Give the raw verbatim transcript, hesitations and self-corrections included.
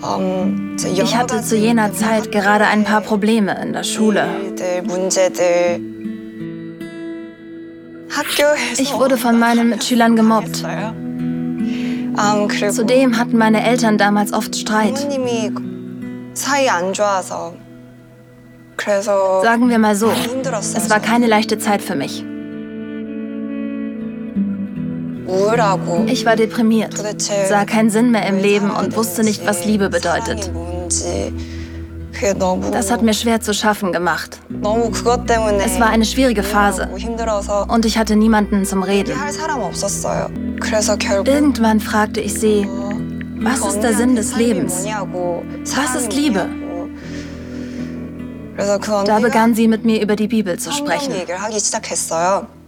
Ich hatte zu jener Zeit gerade ein paar Probleme in der Schule. Ich wurde von meinen Mitschülern gemobbt. Zudem hatten meine Eltern damals oft Streit. Sagen wir mal so, es war keine leichte Zeit für mich. Ich war deprimiert, sah keinen Sinn mehr im Leben und wusste nicht, was Liebe bedeutet. Das hat mir schwer zu schaffen gemacht. Es war eine schwierige Phase und ich hatte niemanden zum Reden. Irgendwann fragte ich sie, was ist der Sinn des Lebens? Was ist Liebe? Da begann sie mit mir über die Bibel zu sprechen.